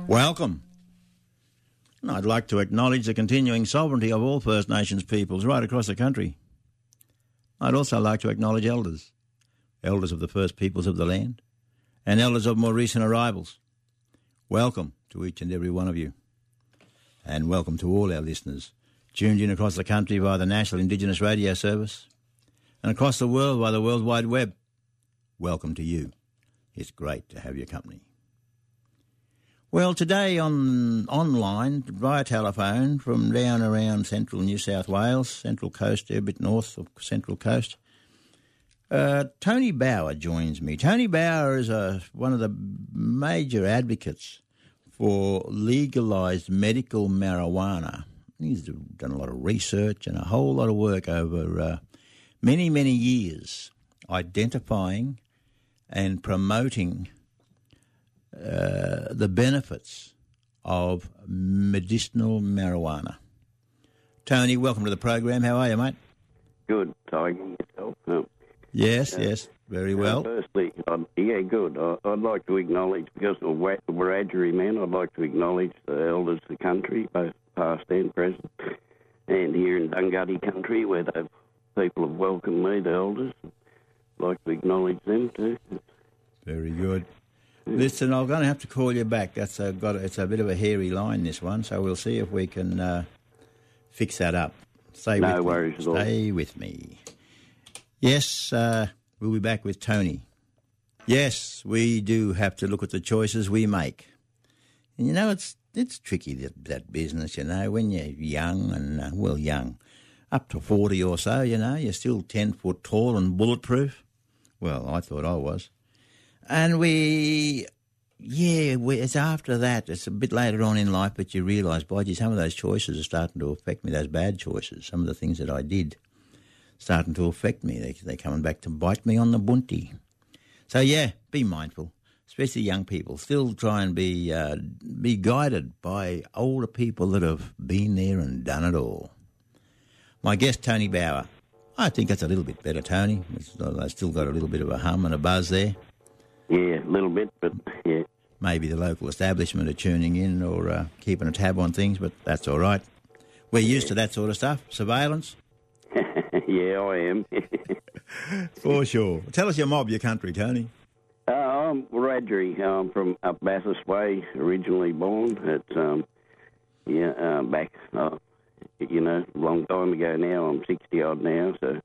Welcome. I'd like to acknowledge the continuing sovereignty of all First Nations peoples right across the country. I'd also like to acknowledge elders of the first peoples of the land, and elders of more recent arrivals. Welcome to each and every one of you. And welcome to all our listeners tuned in across the country via the National Indigenous Radio Service and across the world via the World Wide Web. Welcome to you. It's great to have your company. Well, today online, via telephone, from down around central New South Wales, Central Coast, a bit north of Central Coast, Tony Bauer joins me. Tony Bauer is one of the major advocates for legalised medical marijuana. He's done a lot of research and a whole lot of work over many, many years identifying and promoting the benefits of medicinal marijuana. Tony, welcome to the program. How are you, mate? Good. Tiger yourself. Yes, very well. Firstly, good. I'd like to acknowledge, because of Wiradjuri, man, I'd like to acknowledge the elders of the country, both past and present, and here in Dunghutti country, where people have welcomed me, the elders. I'd like to acknowledge them too. Very good. Listen, I'm going to have to call you back. It's a bit of a hairy line, this one, so we'll see if we can fix that up. No worries at all. Stay with me. Yes, we'll be back with Tony. Yes, we do have to look at the choices we make. And, you know, it's tricky, that business, you know, when you're young and, young, up to 40 or so, you know, you're still 10 foot tall and bulletproof. Well, I thought I was. And it's after that, it's a bit later on in life, but you realise, by gee, some of those choices are starting to affect me, those bad choices. Some of the things that I did starting to affect me. They're coming back to bite me on the bunty. So, yeah, be mindful, especially young people. Still try and be guided by older people that have been there and done it all. My guest, Tony Bauer. I think that's a little bit better, Tony. I've still got a little bit of a hum and a buzz there. Yeah, a little bit, but yeah. Maybe the local establishment are tuning in or keeping a tab on things, but that's all right. We're used to that sort of stuff. Surveillance. Yeah, I am. For sure. Tell us your mob, your country, Tony. I'm Wiradjuri. I'm from up Bathurst Way, originally born. It's back, a long time ago now. I'm 60-odd now, so...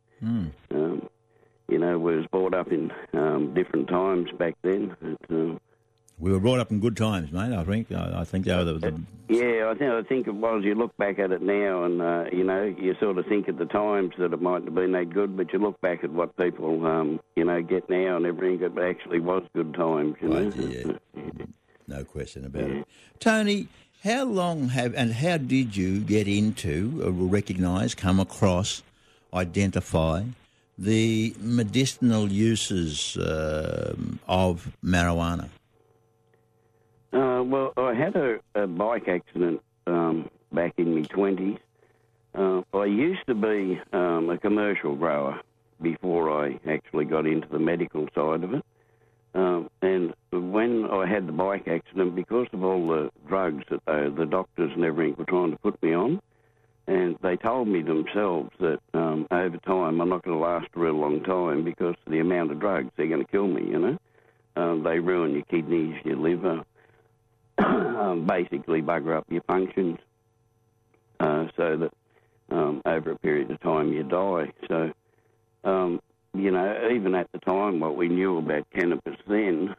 was brought up in different times back then. We were brought up in good times, mate, I think. I think they were the... Yeah, I think it was. You look back at it now and, you sort of think at the times that it mightn't have been that good, but you look back at what people, get now and everything, it actually was good times, you know. Yeah. No question about it. Tony, how did you get into, recognise, come across, identify the medicinal uses of marijuana? I had a bike accident back in my 20s. I used to be a commercial grower before I actually got into the medical side of it. And when I had the bike accident, because of all the drugs that the doctors and everything were trying to put me on, and they told me themselves that over time I'm not going to last a real long time because of the amount of drugs. They're going to kill me, you know. They ruin your kidneys, your liver, basically bugger up your functions so that over a period of time you die. So, even at the time what we knew about cannabis then,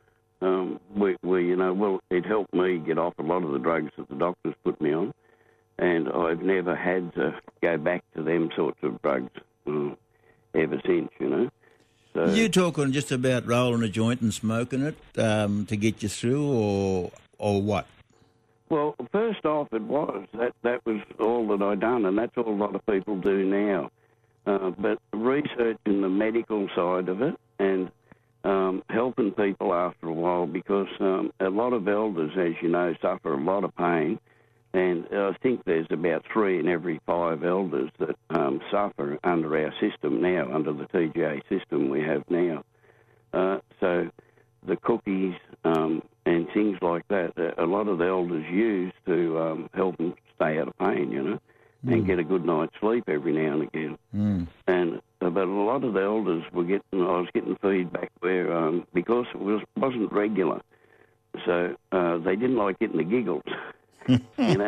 it helped me get off a lot of the drugs that the doctors put me on. And I've never had to go back to them sorts of drugs ever since, you know. So, you talking just about rolling a joint and smoking it to get you through, or what? Well, first off, it was. That was all that I done, and that's all a lot of people do now. But researching the medical side of it and helping people after a while, because a lot of elders, as you know, suffer a lot of pain. And I think there's about 3 in every 5 elders that suffer under our system now, under the TGA system we have now. So the cookies and things like that, a lot of the elders use to help them stay out of pain, you know, and get a good night's sleep every now and again. And but a lot of the elders I was getting feedback where because it wasn't regular, so they didn't like getting the giggles. You know,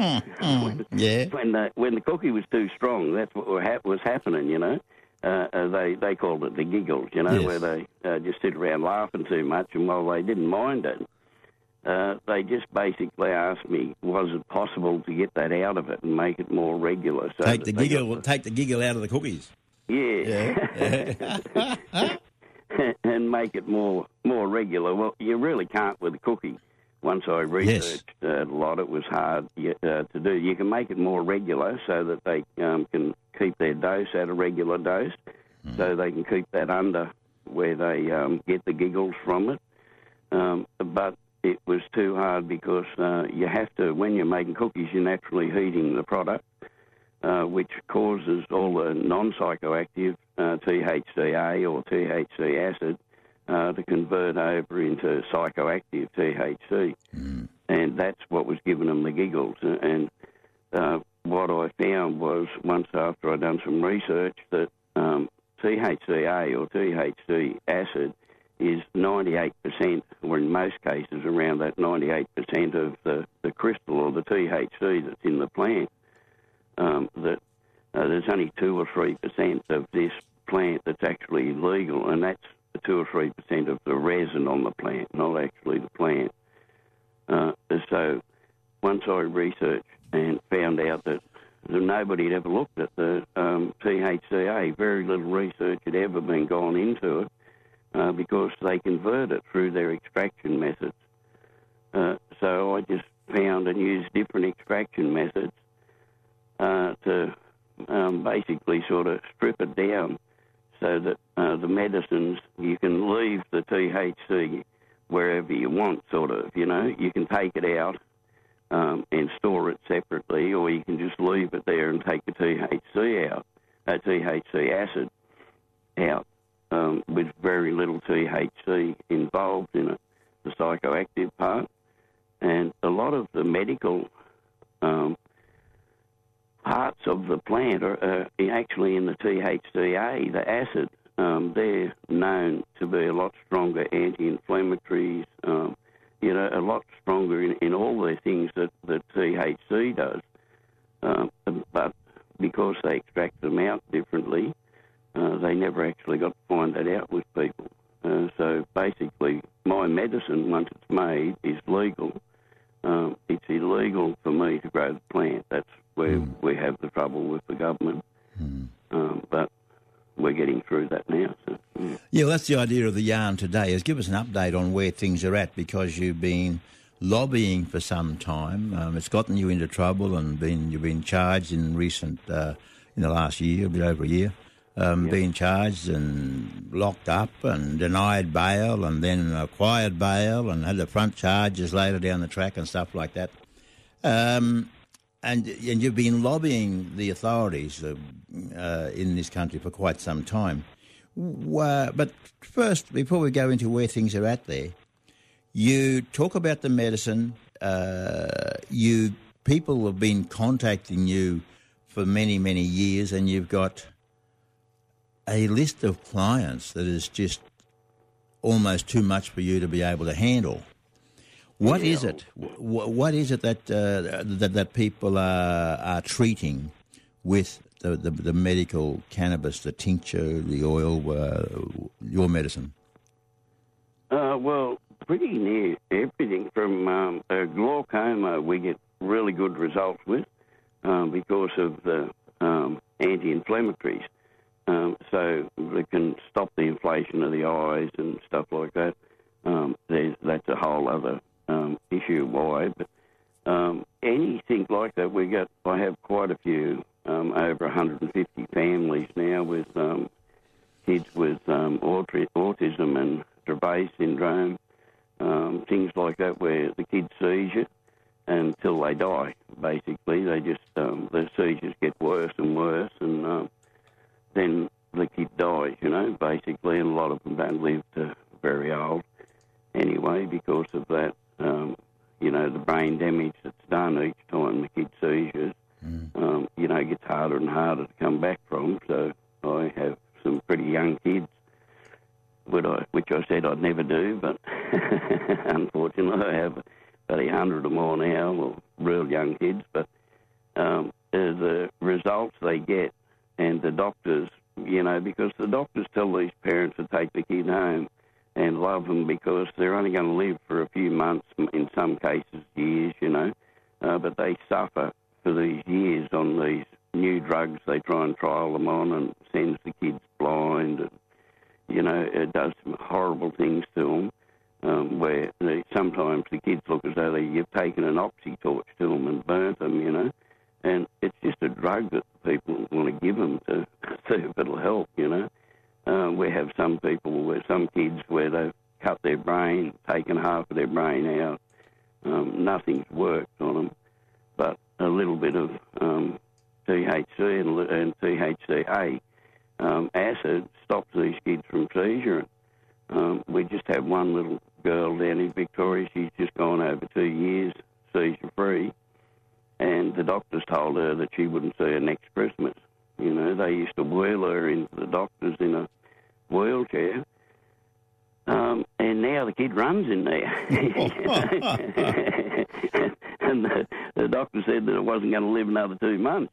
when the cookie was too strong, that's what was happening. You know, they called it the giggles. You know, yes. where they just sit around laughing too much, and while they didn't mind it, they just basically asked me, was it possible to get that out of it and make it more regular? So take the giggle out of the cookies. Yeah. And make it more regular. Well, you really can't with a cookie. Once I researched a lot, it was hard to do. You can make it more regular so that they can keep their dose at a regular dose, so they can keep that under where they get the giggles from it. But it was too hard because you have to, when you're making cookies, you're naturally heating the product, which causes all the non-psychoactive THCA or THC acid to convert over into psychoactive THC. And that's what was giving them the giggles. And what I found was, once after I'd done some research, that THCA or THC acid is 98%, or in most cases around that 98% of the crystal or the THC that's in the plant. That there's only 2 or 3% of this plant that's actually legal, and that's 2 or 3% of the resin on the plant, not actually the plant. So once I researched and found out that nobody had ever looked at the THCA, very little research had ever been gone into it, because they convert it through their extraction methods. So I just found and used different extraction methods to basically sort of strip it down so that the medicines, you can leave the THC wherever you want, sort of, you know. You can take it out and store it separately, or you can just leave it there and take the THC out, THC acid out, with very little THC involved in it, the psychoactive part. And a lot of the medical parts of the plant are actually in the THCA, the acid. They're known to be a lot stronger anti-inflammatories, you know, a lot stronger in all the things that THC does. But because they extract them out differently, they never actually got to find that out with people. So basically, my medicine, once it's made, is legal. It's illegal for me to grow the plant. That's where we have the trouble with the government. But we're getting through that now. So, yeah, well, that's the idea of the yarn today, is give us an update on where things are at, because you've been lobbying for some time. It's gotten you into trouble, and you've been charged in recent, in the last year, a bit over a year, being charged and locked up and denied bail and then acquired bail and had the front charges later down the track and stuff like that. And you've been lobbying the authorities in this country for quite some time. But first, before we go into where things are at there, you talk about the medicine. People have been contacting you for many, many years, and you've got a list of clients that is just almost too much for you to be able to handle. What is it? What is it that people are treating with the medical cannabis, the tincture, the oil, your medicine? Well, pretty near everything from glaucoma. We get really good results with because of the anti-inflammatories. So they can stop the inflation of the eyes and stuff like that. That's a whole other issue why, but anything like that, I have quite a few, over 150 families now with kids with autism and Dravet syndrome, things like that, where the kid sees you until they die. Basically, they just the seizures get worse and worse, and then the kid dies. You know, basically, and a lot of them don't live to very old. damage that's done each time the kid seizures, it gets harder and harder to come back from. So I have some pretty young kids, which I said I'd never do, but unfortunately I have about 100 or more now, well, real young kids. But the results they get, and the doctors, because the doctors tell these parents to take the kid home and love them because they're only going to live for a few months, in some cases years, but they suffer for these years on these new drugs they try and trial them on, and sends the kids blind, and, it does some horrible things to them, where sometimes the kids look as though you've taken an oxy torch to them and burnt them, and it's just a drug that people want to give them to see if it'll help, We have some kids where they've cut their brain, taken half of their brain out. Nothing's worked on them, but a little bit of THC and THCA acid stops these kids from seizure. We just have one little girl down in Victoria. She's just gone over 2 years seizure-free, and the doctors told her that she wouldn't see her next Christmas. They used to wheel her into the doctors in a wheelchair, and now the kid runs in there. And the doctor said that it wasn't going to live another 2 months,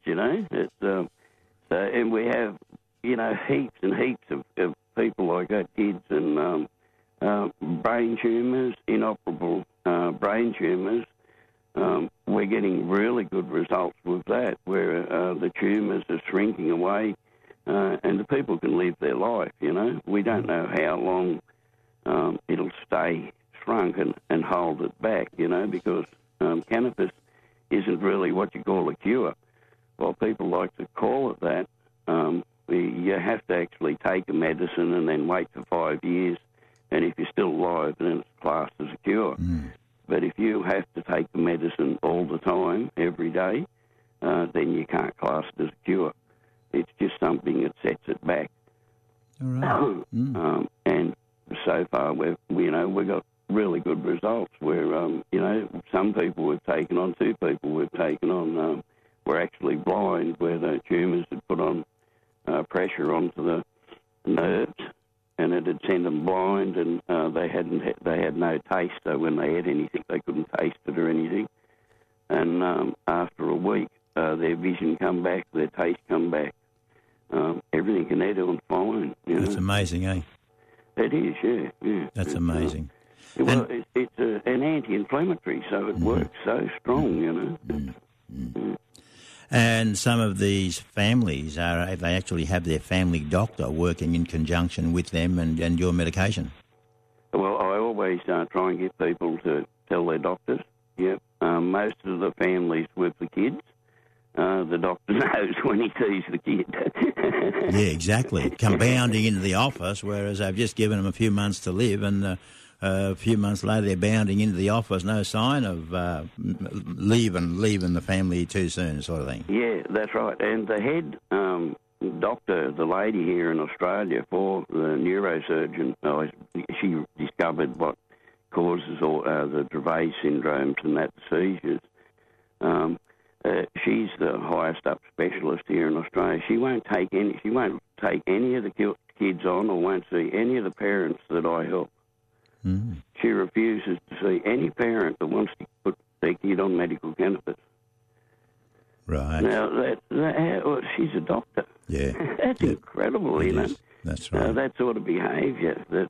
and we have, heaps and heaps of people like that, kids, and brain tumours, inoperable brain tumours. We're getting really good results with that, where the tumours are shrinking away, and the people can live their life, We don't know how long it'll stay shrunk and hold it back, because cannabis isn't really what you call a cure. While people like to call it that, you have to actually take a medicine and then wait for 5 years, and if you're still alive, then it's classed as a cure. But if you have to take the medicine all the time, every day, then you can't class it as a cure. It's just something that sets it back. All right. And so far, we've got really good results where, some people we've taken on, 2 people we've taken on, were actually blind, where the tumours had put on pressure onto the nerves, and it had sent them blind, and they had no taste. So when they had anything, they couldn't taste it or anything. And after a week, their vision come back, their taste come back, everything, and they're doing fine. That's amazing, eh? It is, yeah. That's amazing. Well, it's an anti-inflammatory, so it works so strong, And some of these families they actually have their family doctor working in conjunction with them and your medication. Well, I always try and get people to tell their doctors. Yep. Most of the families with the kids, the doctor knows when he sees the kid. Yeah, exactly. Come bounding into the office, whereas they've just given them a few months to live, and a few months later they're bounding into the office, no sign of leaving the family too soon, sort of thing. Yeah, that's right. And the head doctor, the lady here in Australia for the neurosurgeon, she discovered what causes all the Dravet syndromes and that seizures. She's the highest up specialist here in Australia. She won't take any of the kids on, or won't see any of the parents that I help. Mm. She refuses to see any parent that wants to put their kid on medical cannabis. Right. Now, she's a doctor. Yeah. That's incredible, That's right. That sort of behaviour that,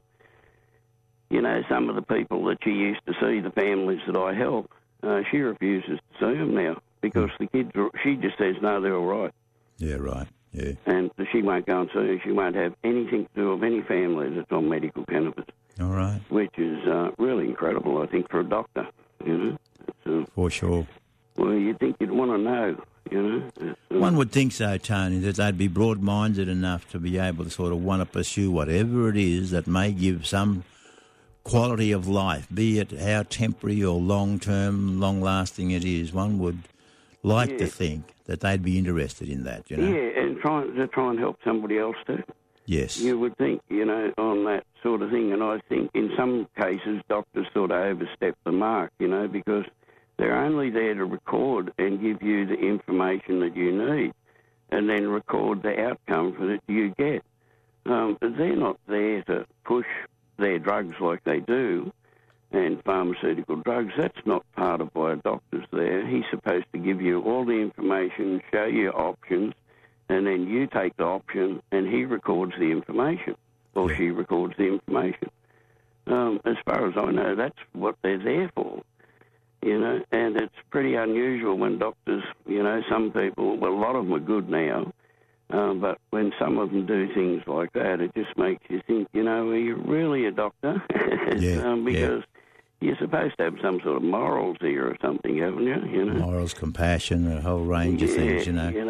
some of the people that she used to see, the families that I help, she refuses to see them now because the kids, she just says, no, they're all right. Yeah, right, yeah. And she won't go and see them. She won't have anything to do with any family that's on medical cannabis. All right. Which is really incredible, I think, for a doctor, For sure. Well, you'd think you'd want to know, One would think so, Tony, that they'd be broad-minded enough to be able to sort of want to pursue whatever it is that may give some quality of life, be it how temporary or long-term, long-lasting it is. One would like to think that they'd be interested in that, Yeah, and try and help somebody else too. Yes. You would think, on that sort of thing, and I think in some cases doctors sort of overstep the mark, because They're only there to record and give you the information that you need, and then record the outcome that you get. They're not there to push their drugs like they do, and pharmaceutical drugs. That's not part of why a doctor's there. He's supposed to give you all the information, show you options, and then you take the option and he records the information, or she records the information. As far as I know, that's what they're there for, and it's pretty unusual when doctors, some people, well, a lot of them are good now, but when some of them do things like that, it just makes you think, are you really a doctor? Because you're supposed to have some sort of morals here or something, haven't you? Morals, compassion, a whole range of things,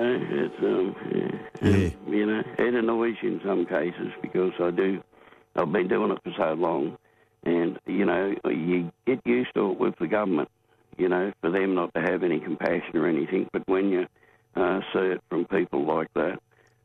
It annoys you in some cases because I've been doing it for so long, and, you get used to it with the government, for them not to have any compassion or anything, but when you see it from people like that,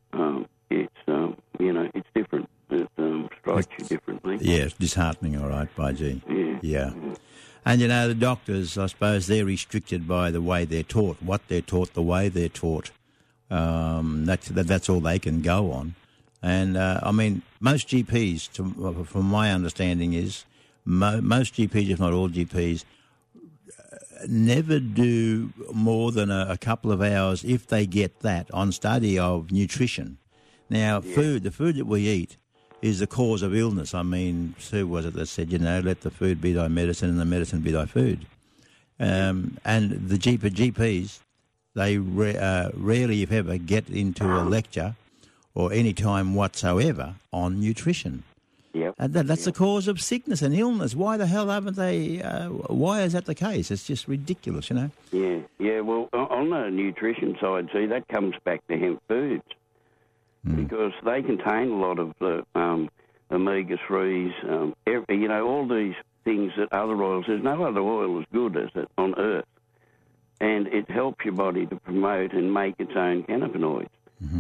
it's different. It strikes you differently. Yeah, it's disheartening, all right, by G. Yeah. And, the doctors, I suppose, they're restricted by the way they're taught, what they're taught, the way they're taught. That's all they can go on. And, most GPs, from my understanding, is most GPs, if not all GPs, never do more than a couple of hours, if they get that, on study of nutrition. Now, the food that we eat is the cause of illness. Who was it that said, let the food be thy medicine and the medicine be thy food? And the GPs, they rarely, if ever, get into a lecture or any time whatsoever on nutrition. Yep. And that's the cause of sickness and illness. Why the hell haven't they? Why is that the case? It's just ridiculous, Yeah. Well, on the nutrition side, see, that comes back to hemp foods because they contain a lot of the omega-3s, all these things that other oils. There's no other oil as good as it on earth, and it helps your body to promote and make its own cannabinoids. Mm-hmm.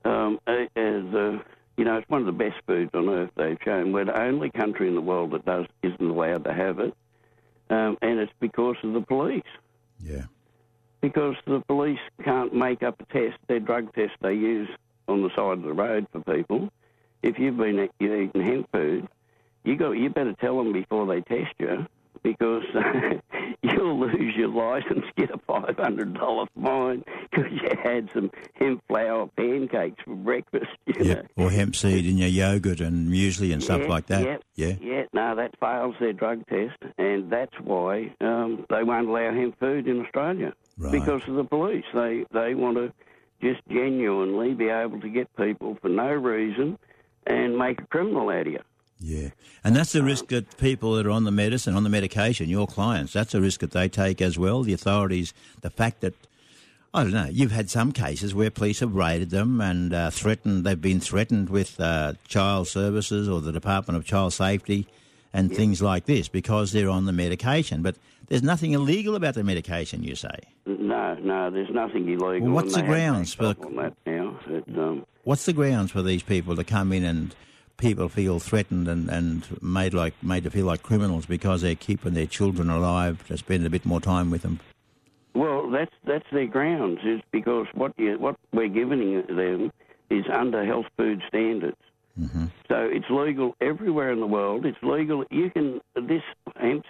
It's one of the best foods on earth, they've shown. We're the only country in the world that isn't allowed to have it, and it's because of the police. Yeah. Because the police can't make up a test, their drug test they use on the side of the road for people. If you've been eating hemp food, you better tell them before they test you, because you'll lose your license, get a $500 fine because you had some hemp flour pancakes for breakfast. Or hemp seed in your yogurt and muesli and stuff like that. No, that fails their drug test, and that's why they won't allow hemp food in Australia, because of the police. They want to just genuinely be able to get people for no reason and make a criminal out of you. Yeah, and that's the risk that people that are on the medicine, on the medication, your clients, that's a risk that they take as well. The authorities, the fact that, I don't know, you've had some cases where police have raided them and they've been threatened with child services or the Department of Child Safety and things like this because they're on the medication. But there's nothing illegal about the medication, you say? No, there's nothing illegal. Well, what's the grounds for that now? What's the grounds for these people to come in and people feel threatened and made to feel like criminals because they're keeping their children alive to spend a bit more time with them? Well, that's their grounds. Is because what we're giving them is under health food standards. Mm-hmm. So it's legal everywhere in the world. It's legal. You can hemp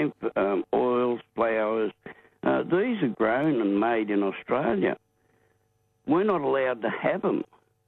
oils, flours. These are grown and made in Australia. We're not allowed to have them.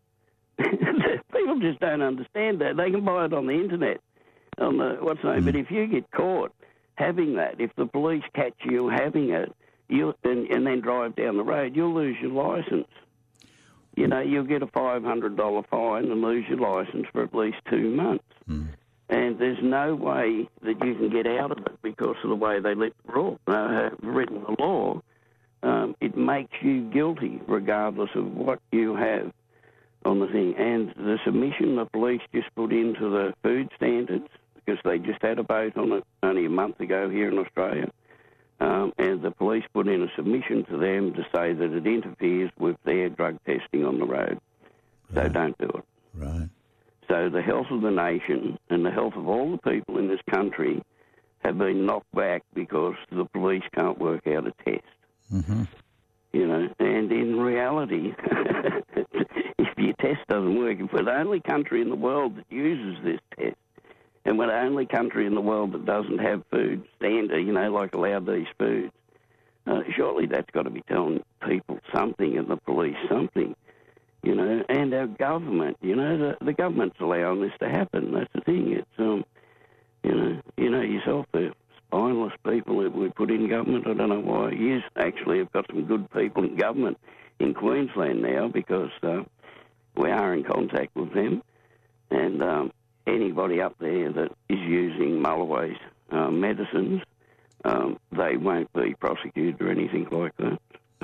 People just don't understand that. They can buy it on the internet, on the But if you get caught having that, if the police catch you having it, and then drive down the road, you'll lose your licence. You'll get a $500 fine and lose your licence for at least 2 months. Mm. And there's no way that you can get out of it because of the way they have written the law. It makes you guilty regardless of what you have on the thing. And the submission the police just put into the food standards, because they just had a vote on it only a month ago here in Australia, and the police put in a submission to them to say that it interferes with their drug testing on the road. So don't do it. Right. So the health of the nation and the health of all the people in this country have been knocked back because the police can't work out a test. Mm-hmm. You know, and in reality, if your test doesn't work, if we're the only country in the world that uses this test, and we're the only country in the world that doesn't have food standard, you know, like allowed these foods, surely that's got to be telling people something and the police something, you know, and our government, you know, the government's allowing this to happen. That's the thing. It's, you know yourself, the spineless people that we put in government. I don't know why. Yes, actually, have got some good people in government in Queensland now because we are in contact with them. And anybody up there that is using Mulloway's medicines, they won't be prosecuted or anything like that.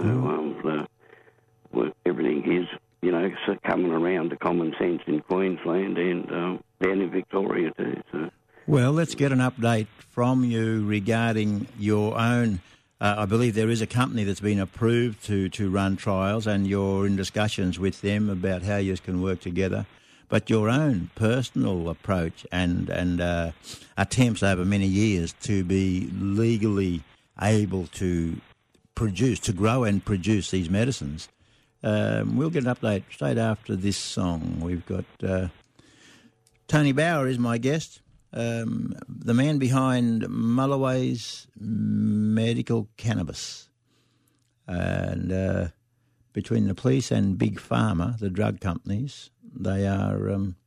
So everything is, you know, coming around to common sense in Queensland and down in Victoria too. So. Well, let's get an update from you regarding your own. I believe there is a company that's been approved to run trials, and you're in discussions with them about how you can work together. But your own personal approach and attempts over many years to be legally able to produce, to grow and produce these medicines. We'll get an update straight after this song. We've got Tony Bauer is my guest. The man behind Mulloway's Medical Cannabis. And between the police and Big Pharma, the drug companies, they are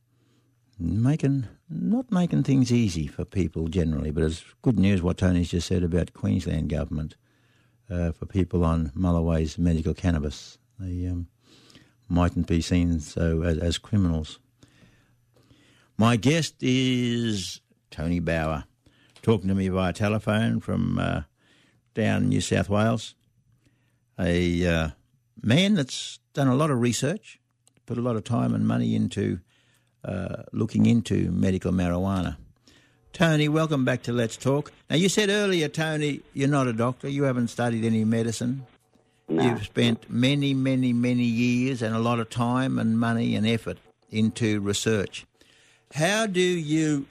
not making things easy for people generally, but it's good news what Tony's just said about Queensland government for people on Mulloway's Medical Cannabis. They mightn't be seen so as criminals. My guest is Tony Bauer, talking to me via telephone from down New South Wales, a man that's done a lot of research, put a lot of time and money into looking into medical marijuana. Tony, welcome back to Let's Talk. Now, you said earlier, Tony, you're not a doctor. You haven't studied any medicine. No. You've spent many, many, many years and a lot of time and money and effort into research. How do you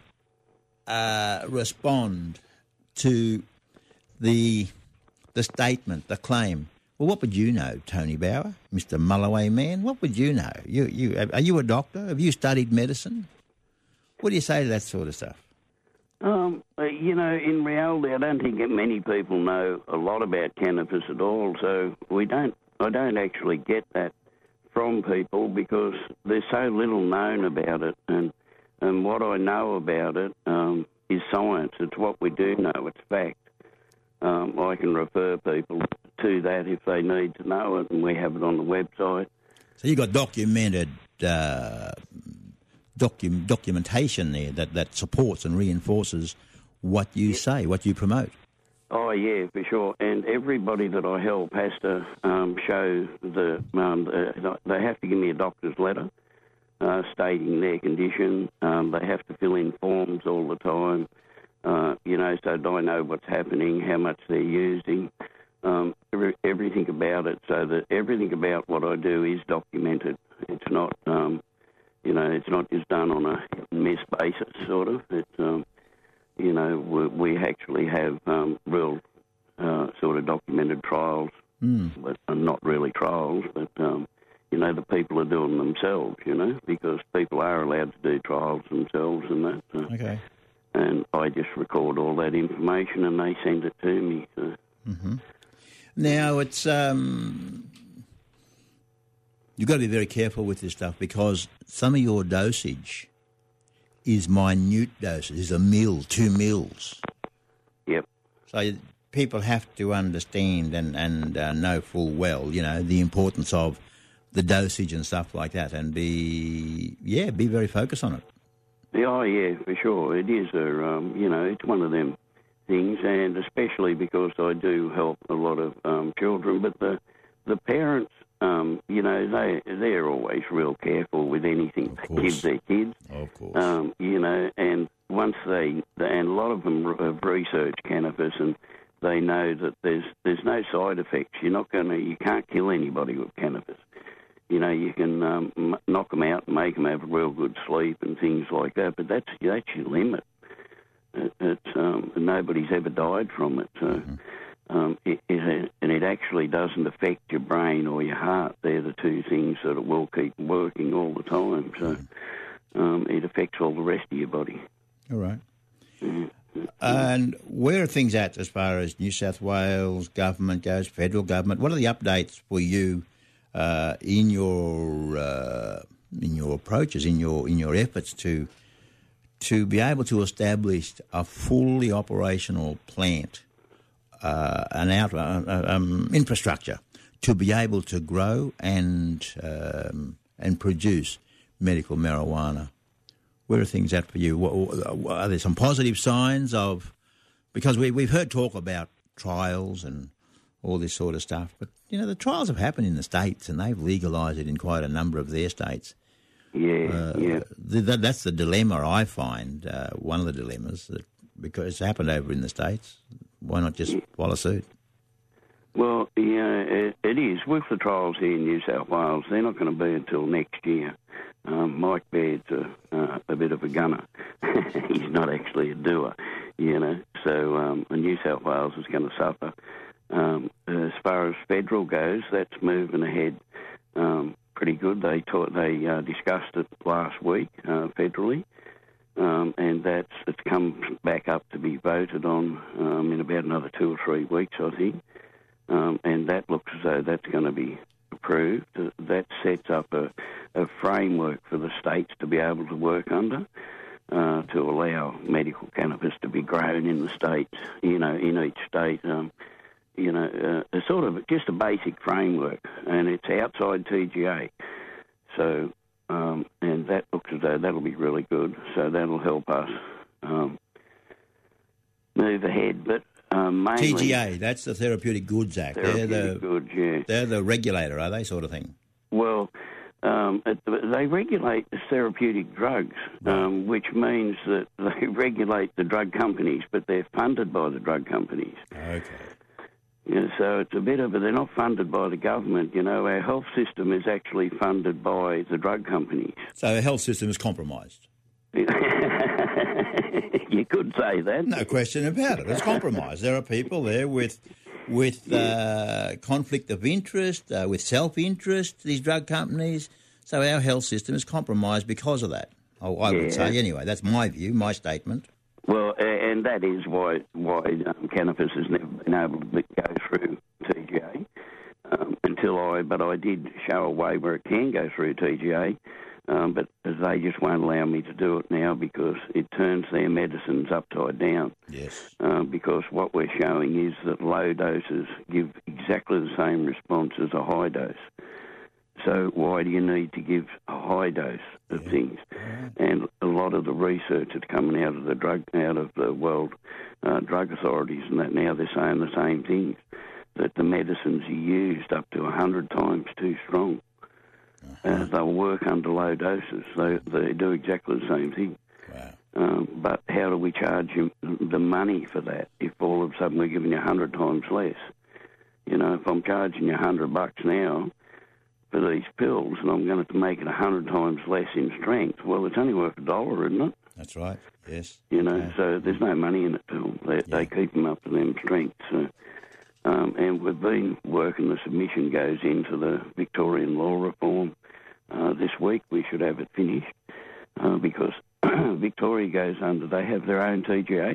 respond to the statement, the claim? Well, what would you know, Tony Bauer, Mr. Mulloway man? What would you know? Are you a doctor? Have you studied medicine? What do you say to that sort of stuff? You know, in reality, I don't think that many people know a lot about cannabis at all. So I don't actually get that from people because there's so little known about it. And what I know about it is science. It's what we do know. It's fact. I can refer people to that if they need to know it, and we have it on the website. So you've got documented documentation there that supports and reinforces what you say, what you promote. Oh, yeah, for sure. And everybody that I help has to show they have to give me a doctor's letter stating their condition. They have to fill in forms all the time, you know, so I know what's happening, how much they're using, everything about it, so that everything about what I do is documented. It's not, you know, it's not just done on a miss basis, sort of. It's, you know, we actually have real sort of documented trials, but not really trials, but, you know, the people are doing them themselves, you know, because people are allowed to do trials themselves and that. Okay. And I just record all that information and they send it to me. So. Mm-hmm. Now, it's you've got to be very careful with this stuff because some of your dosage is minute dosage, is a mil, 2 mils. Yep. So people have to understand and know full well, you know, the importance of the dosage and stuff like that and be very focused on it. Oh, yeah, for sure. It is, you know, it's one of them things, and especially because I do help a lot of children, but the parents, you know, they're always real careful with anything they give their kids. Of course. You know, and once and a lot of them have researched cannabis and they know that there's no side effects. You can't kill anybody with cannabis. You know, you can knock them out and make them have a real good sleep and things like that, but that's your limit. it's nobody's ever died from it. So, it actually doesn't affect your brain or your heart. They're the two things that it will keep working all the time. So, it affects all the rest of your body. All right. And where are things at as far as New South Wales government goes, federal government? What are the updates for you in your approaches, in your efforts to be able to establish a fully operational plant, infrastructure to be able to grow and produce medical marijuana? Where are things at for you? Are there some positive signs of... Because we've heard talk about trials and all this sort of stuff, but, the trials have happened in the States and they've legalised it in quite a number of their states. Yeah. That's the dilemma I find, one of the dilemmas, that because it's happened over in the States, why not just follow suit? Well, it is. With the trials here in New South Wales, they're not going to be until next year. Mike Baird's a bit of a gunner. He's not actually a doer, So New South Wales is going to suffer. As far as federal goes, that's moving ahead pretty good. They discussed it last week federally, and it's come back up to be voted on in about another 2 or 3 weeks, I think. And that looks as though that's going to be approved. That sets up a framework for the states to be able to work under to allow medical cannabis to be grown in the states, in each state. A sort of just a basic framework, and it's outside TGA. So, and that looks as though that'll be really good. So that'll help us move ahead. But mainly, TGA, that's the Therapeutic Goods Act. They're the regulator, are they, sort of thing? Well, they regulate the therapeutic drugs, which means that they regulate the drug companies, but they're funded by the drug companies. Okay. So it's a bit of they're not funded by the government. Our health system is actually funded by the drug companies. So our health system is compromised. You could say that. No question about it. It's compromised. There are people there with conflict of interest, with self-interest, these drug companies. So our health system is compromised because of that. I would say, anyway. That's my view, my statement. Well, and that is why cannabis has never been able to go through TGA but I did show a way where it can go through TGA. But they just won't allow me to do it now because it turns their medicines upside down. Yes. Because what we're showing is that low doses give exactly the same response as a high dose. So why do you need to give a high dose of things? And a lot of the research that's coming out of the World Drug Authorities and that now they're saying the same things, that the medicines are used up to 100 times too strong. They'll work under low doses. They do exactly the same thing. Wow. But how do we charge you the money for that if all of a sudden we're giving you 100 times less? If I'm charging you $100 now for these pills and I'm going to make it 100 times less in strength, well, it's only worth $1, isn't it? That's right, yes. So there's no money in it to them. They keep them up to them strengths. So, and we've been working, the submission goes into the Victorian law reform this week. We should have it finished because Victoria goes under, they have their own TGA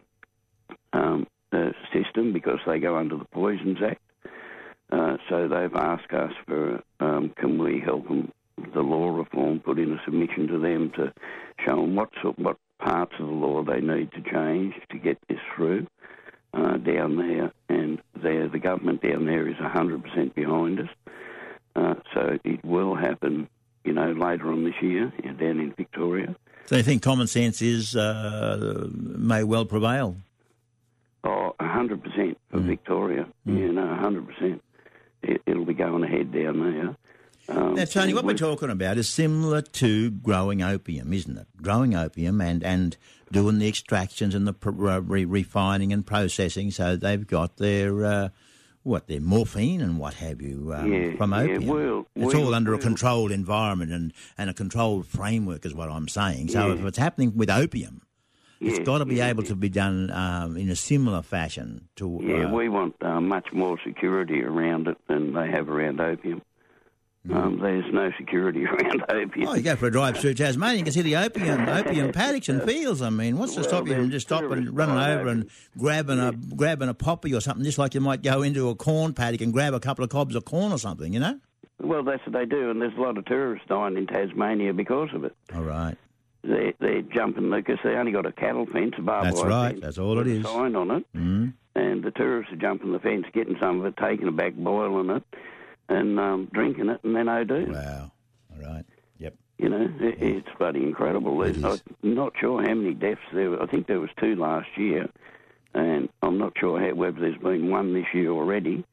system because they go under the Poisons Act. So they've asked us for, can we help them, the law reform, put in a submission to them to show them what parts of the law they need to change to get this through down there. And the government down there is 100% behind us. So it will happen, later on this year down in Victoria. So you think common sense may well prevail? Oh, 100% for Victoria. 100%. It'll be going ahead down there. Now, Tony, what we're talking about is similar to growing opium, isn't it? Growing opium and doing the extractions and the refining and processing so they've got their morphine and what have you from opium. It's all under a controlled environment and a controlled framework is what I'm saying. So if it's happening with opium, It's got to be able to be done in a similar fashion to... we want much more security around it than they have around opium. There's no security around opium. Oh, you go for a drive through Tasmania, you can see the opium paddocks and fields. I mean, what's to stop you from just stopping, running over and grabbing a poppy or something, just like you might go into a corn paddock and grab a couple of cobs of corn or something, you know? Well, that's what they do, and there's a lot of tourists dying in Tasmania because of it. All right. They're jumping because they only got a cattle fence, a barbed wire right. fence, That's all it is. A sign on it, and the tourists are jumping the fence, getting some of it, taking it back, boiling it, and drinking it, and then OD. Wow. All right. Yep. You know, it's bloody incredible. I'm not sure how many deaths there were. I think there was 2 last year, and I'm not sure whether there's been 1 this year already.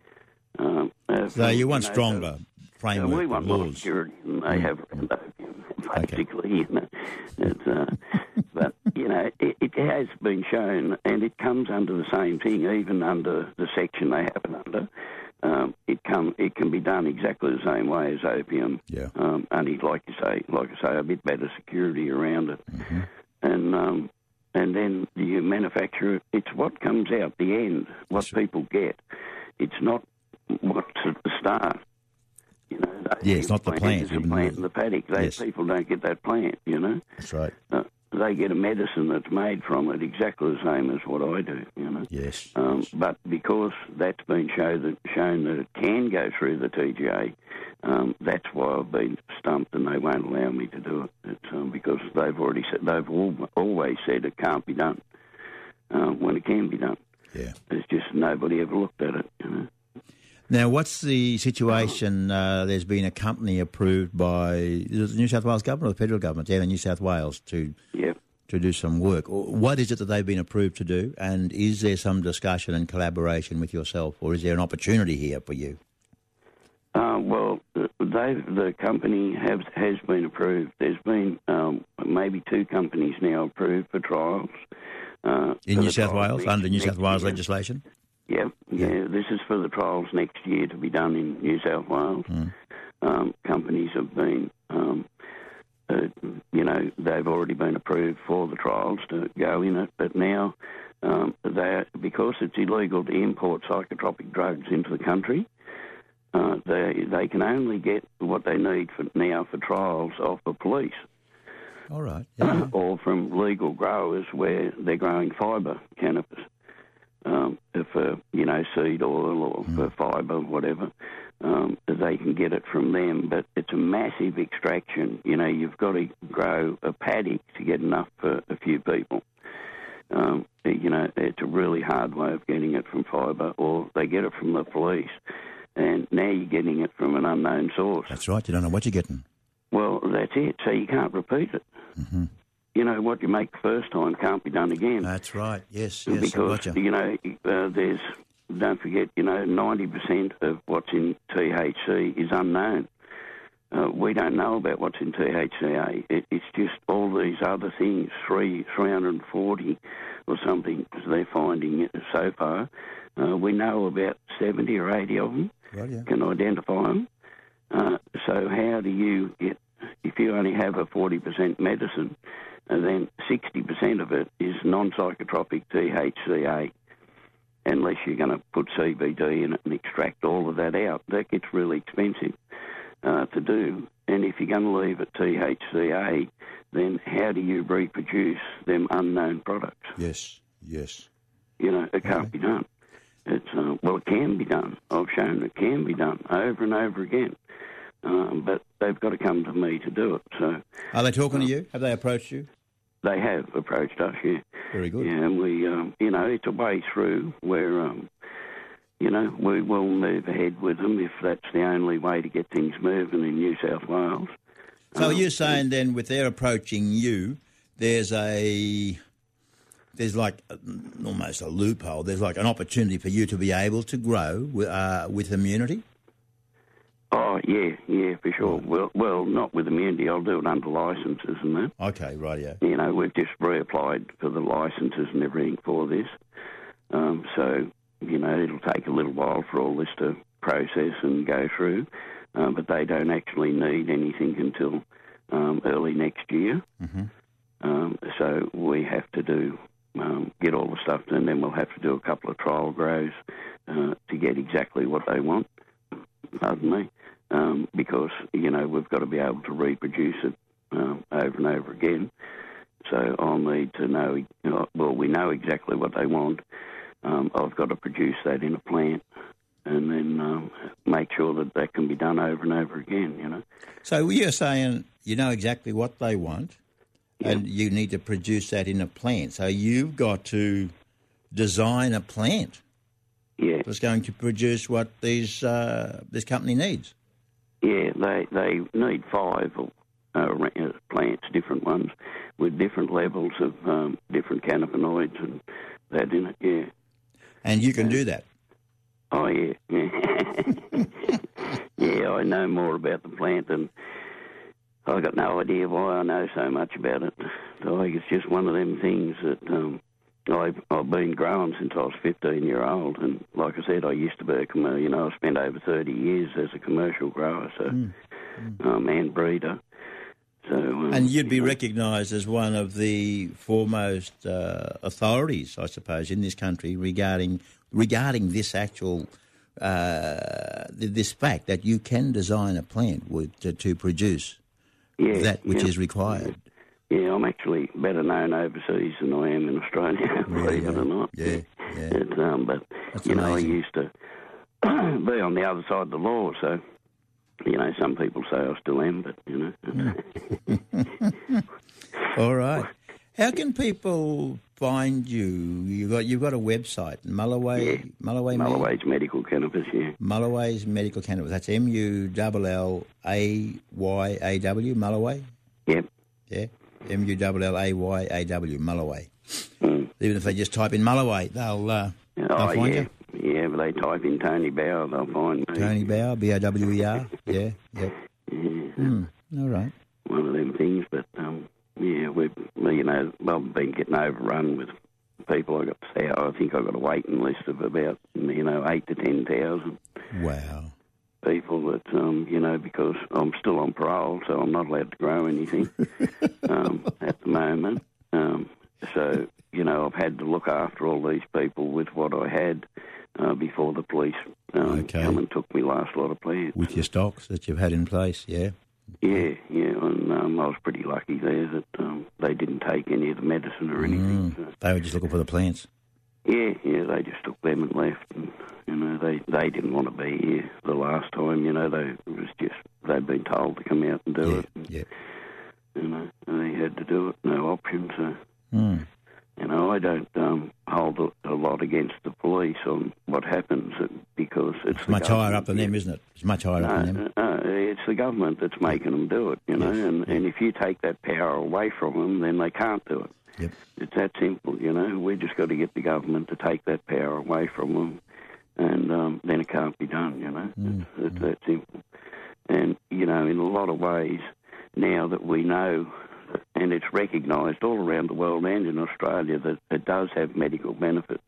So you want stronger framework we want more laws. security than they have around opium, basically. You know. But, you know, it has been shown, and it comes under the same thing, even under the section they have it under. It can be done exactly the same way as opium. Yeah. Only, like I say, a bit better security around it. And then you manufacture it. It's what comes out the end, what people get. It's not what's at the start. You know, it's not the plant. There's a plant in the paddock. People don't get that plant, you know. That's right. They get a medicine that's made from it exactly the same as what I do, you know. Yes. But because that's been shown that it can go through the TGA, that's why I've been stumped and they won't allow me to do it. It's because they've always said it can't be done when it can be done. Yeah. It's just nobody ever looked at it, you know. Now, what's the situation? There's been a company approved by the New South Wales government or the federal government, the New South Wales, to do some work. What is it that they've been approved to do, and is there some discussion and collaboration with yourself, or is there an opportunity here for you? Well, the company has been approved. There's been maybe 2 companies now approved for trials. In New South Wales, under New South Wales legislation? Yeah. This is for the trials next year to be done in New South Wales. Companies have been, they've already been approved for the trials to go in it, but now because it's illegal to import psychotropic drugs into the country, they can only get what they need for trials off the police. All right. Yeah. Or from legal growers where they're growing fibre cannabis. For, seed oil or for fibre, whatever, they can get it from them. But it's a massive extraction. You know, you've got to grow a paddock to get enough for a few people. It's a really hard way of getting it from fibre, or they get it from the police. And now you're getting it from an unknown source. That's right. You don't know what you're getting. Well, that's it. So you can't repeat it. Mm-hmm. You know, what you make the first time can't be done again. That's right, yes. Because, there's, don't forget, 90% of what's in THC is unknown. We don't know about what's in THCA. It's just all these other things, 340 or something they're finding it so far. We know about 70 or 80 of them, can identify them. So how do you get, if you only have a 40% medicine, and then 60% of it is non-psychotropic THCA, unless you're going to put CBD in it and extract all of that out. That gets really expensive to do. And if you're going to leave it THCA, then how do you reproduce them unknown products? Yes. It can't be done. It can be done. I've shown it can be done over and over again. But they've got to come to me to do it. So, are they talking to you? Have they approached you? They have approached us, yeah. Very good. Yeah, and we, it's a way through where, we will move ahead with them if that's the only way to get things moving in New South Wales. So you're saying then, with their approaching you, there's like almost a loophole. There's like an opportunity for you to be able to grow with immunity? Oh, yeah, for sure. Well, not with immunity. I'll do it under licences and that. Okay, right, yeah. We've just reapplied for the licences and everything for this. So, it'll take a little while for all this to process and go through. But they don't actually need anything until early next year. Mm-hmm. So we have to get all the stuff done, then we'll have to do a couple of trial grows to get exactly what they want, pardon me, because, we've got to be able to reproduce it over and over again. So I'll need to know, we know exactly what they want. I've got to produce that in a plant and then make sure that can be done over and over again, So you're saying you know exactly what they want, Yep. and you need to produce that in a plant. So you've got to design a plant that's going to produce what this company needs. Yeah, they need 5 plants, different ones, with different levels of different cannabinoids and that in it, yeah. And you can do that? Oh, yeah. Yeah, I know more about the plant than... I got no idea why I know so much about it. So it's just one of them things that I've been growing since I was 15-year-old, and like I said, I used to be I spent over 30 years as a commercial grower, and breeder. So, and you'd be recognised as one of the foremost authorities, I suppose, in this country regarding this actual this fact that you can design a plant to produce that which is required. Yeah, I'm actually better known overseas than I am in Australia, believe it or not. Yeah. But, that's amazing. I amazing. used to be on the other side of the law, so, some people say I still am, but, All right. How can people find you? You've got a website, Mulloway. Yeah. Mulloway's Medical Cannabis, yeah. Mulloway's Medical Cannabis. That's Mullaayaw, Mulloway. Yep. Yeah. Mullaayaw, Mulloway. Even if they just type in Mulloway, they'll find you. Yeah, but they type in Tony Bauer, they'll find me. Tony Bauer, Bower. Yeah. Yep. Yeah. All right. One of them things, but I've been getting overrun with people. I think I've got a waiting list of about 8 to 10,000. Wow. People that because I'm still on parole, so I'm not allowed to grow anything at the moment. So I've had to look after all these people with what I had before the police come and took me last lot of plants. With your stocks that you've had in place, yeah. Yeah, and I was pretty lucky there that they didn't take any of the medicine or anything. So. They were just looking for the plants. Yeah, they just took them and left. And, they didn't want to be here the last time. They'd been told to come out and do it. And, they had to do it, no option. So, I don't hold a lot against the police on what happens because it's much higher up than them, isn't it? It's much higher up than them. It's the government that's making them do it, and if you take that power away from them, then they can't do it. Yep. It's that simple, We've just got to get the government to take that power away from them, and then it can't be done, It's that simple. And, in a lot of ways, now that we know, and it's recognised all around the world and in Australia that it does have medical benefits,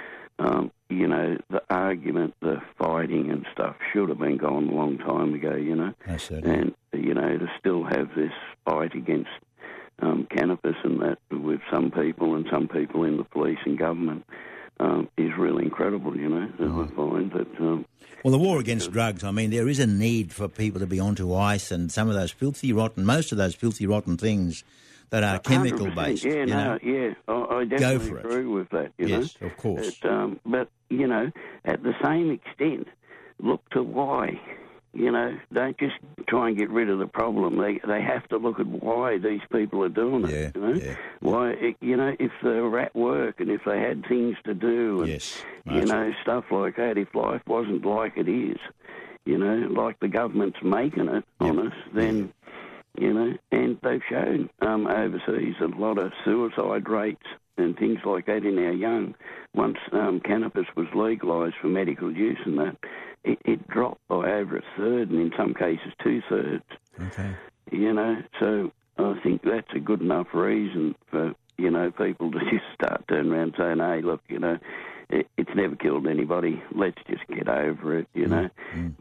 the argument, the fighting and stuff should have been gone a long time ago, And, to still have this fight against cannabis and that with some people and some people in the police and government is really incredible, I find that... well, the war against drugs, there is a need for people to be onto ice and some of those most of those filthy, rotten things that are chemical-based. I definitely agree with that, Yes, of course. But, at the same extent, look to why. Don't just try and get rid of the problem. They have to look at why these people are doing it. Why? If they were at work and if they had things to do, and stuff like that. If life wasn't like it is, like the government's making it on us, then and they've shown overseas a lot of suicide rates and things like that in our young. Once cannabis was legalised for medical use and that, it dropped by over a third and in some cases 2/3. Okay. So I think that's a good enough reason for, people to just start turning around saying, hey, look, it's never killed anybody. Let's just get over it, you know.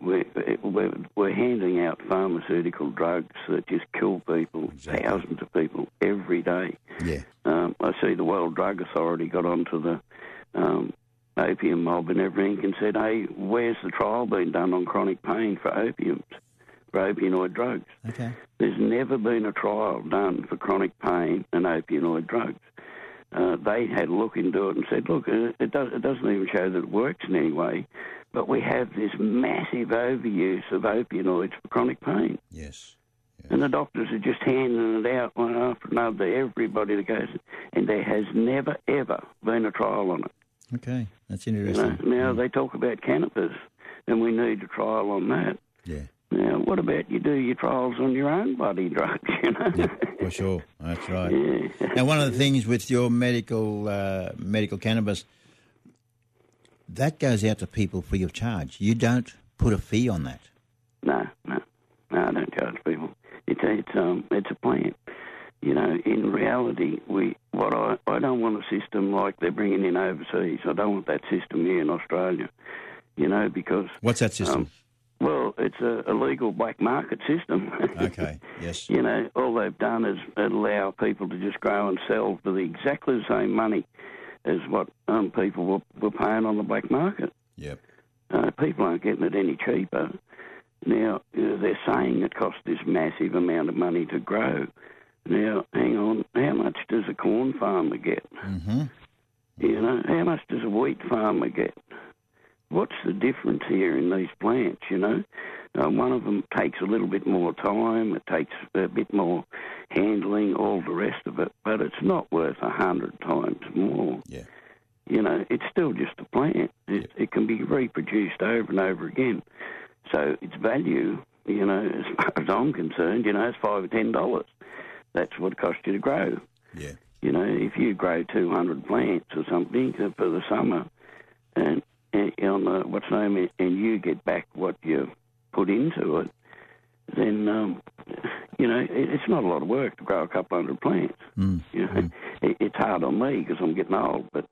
We're handing out pharmaceutical drugs that just kill people, thousands of people every day. Yeah. I see the World Drug Authority got onto the opium mob and everything and said, hey, where's the trial being done on chronic pain for opiums, for opioid drugs? Okay. There's never been a trial done for chronic pain and opioid drugs. They had a look into it and said, look, it doesn't even show that it works in any way, but we have this massive overuse of opioids for chronic pain. Yes. And the doctors are just handing it out one after another to everybody that goes, and there has never, ever been a trial on it. Okay, that's interesting. You know, now they talk about cannabis, and we need a trial on that. Yeah. Now, what about you do your trials on your own bloody drugs, you know? Yeah, for sure, that's right. Yeah. Now, one of the things with your medical cannabis, that goes out to people free of charge. You don't put a fee on that. No, I don't charge people. It's a plant. You know, in reality, I don't want a system like they're bringing in overseas. I don't want that system here in Australia. You know, because what's that system? Well, it's a legal black market system. Okay, yes. You know, all they've done is allow people to just grow and sell for exactly the same money as what people were paying on the black market. Yep. People aren't getting it any cheaper. Now, they're saying it costs this massive amount of money to grow. Now, hang on, how much does a corn farmer get? Mm-hmm. You know, how much does a wheat farmer get? What's the difference here in these plants, you know? One of them takes a little bit more time, it takes a bit more handling, all the rest of it, but it's not worth 100 times more. Yeah. You know, it's still just a plant. It can be reproduced over and over again. So its value, you know, as far as I'm concerned, you know, it's $5 or $10. That's what it costs you to grow. Yeah. You know, if you grow 200 plants or something for the summer, and on the and you get back what you put into it, then you know it's not a lot of work to grow a couple hundred plants. You know, it's hard on me because I'm getting old, but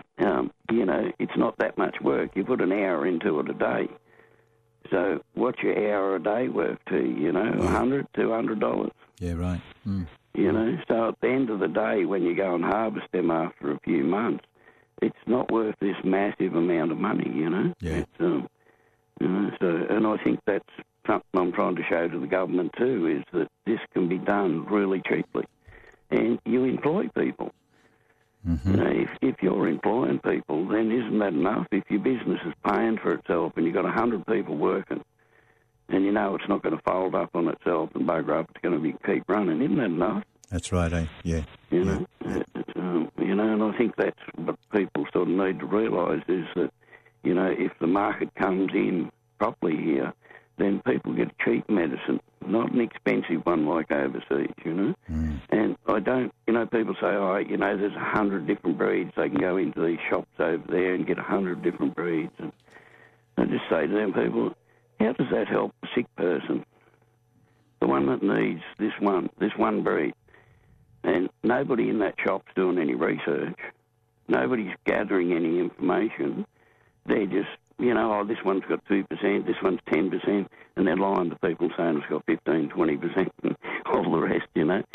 you know it's not that much work. You put an hour into it a day. So what's your hour a day worth to you? You know, $100, $200. Yeah, right. You know, so at the end of the day, when you go and harvest them after a few months, it's not worth this massive amount of money, you know. Yeah. You know, so, and I think that's something I'm trying to show to the government too, is that this can be done really cheaply. And you employ people. Mm-hmm. You know, if you're employing people, then isn't that enough? If your business is paying for itself and you've got 100 people working, and you know it's not going to fold up on itself and bugger up, it's going to keep running, isn't that enough? That's right, eh? Yeah. You know, you know, and I think that's what people sort of need to realise is that, you know, if the market comes in properly here, then people get cheap medicine, not an expensive one like overseas, you know. And I don't, you know, people say, oh, you know, there's 100 different breeds. They can go into these shops over there and get 100 different breeds. And I just say to them people, how does that help a sick person? The one that needs this one breed. And nobody in that shop's doing any research. Nobody's gathering any information. They're just, you know, oh, this one's got 2%, this one's 10%, and they're lying to people saying it's got 15, 20%, and all the rest, you know.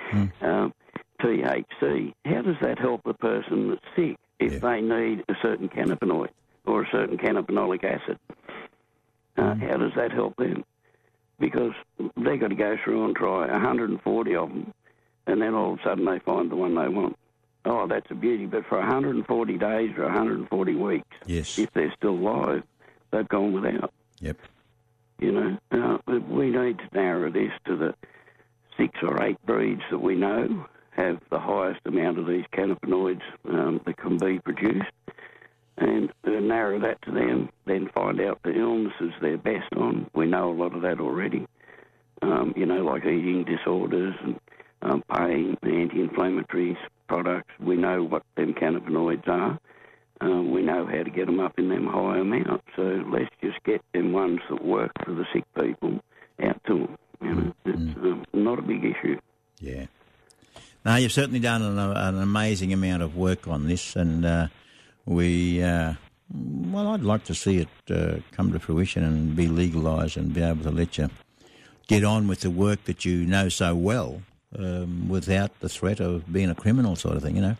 THC, how does that help the person that's sick if they need a certain cannabinoid or a certain cannabinolic acid? How does that help them? Because they've got to go through and try 140 of them, and then all of a sudden they find the one they want. Oh, that's a beauty. But for 140 days or 140 weeks, if they're still alive, they've gone without. Yep. You know, we need to narrow this to the 6 or 8 breeds that we know have the highest amount of these cannabinoids that can be produced, and narrow that to them, then find out the illnesses they're best on. We know a lot of that already, you know, like eating disorders and pain, anti-inflammatory products. We know what them cannabinoids are. We know how to get them up in them high amounts. So let's just get them ones that work for the sick people out to them. You know, it's not a big issue. Yeah. No, you've certainly done an amazing amount of work on this, and we Well, I'd like to see it come to fruition and be legalised and be able to let you get on with the work that you know so well without the threat of being a criminal sort of thing, you know.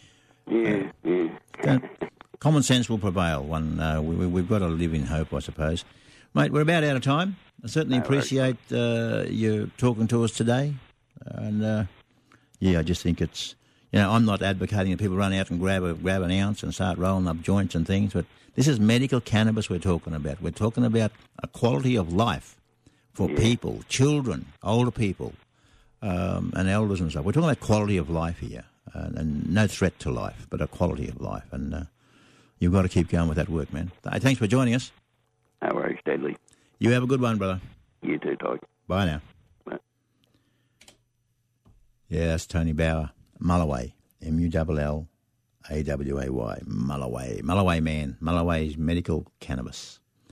Yeah. Common sense will prevail. We've got to live in hope, I suppose. Mate, we're about out of time. I certainly appreciate you talking to us today. And, I just think it's... I'm not advocating that people run out and grab an ounce and start rolling up joints and things, but this is medical cannabis we're talking about. We're talking about a quality of life for people, children, older people, and elders and stuff. We're talking about quality of life here, and no threat to life, but a quality of life. And you've got to keep going with that work, man. Thanks for joining us. No worries, Deadly. You have a good one, brother. You too, Todd. Bye now. Bye. Yeah, that's Tony Bauer. Mulloway, Mullaway, Mulloway man, Mulloway's medical cannabis.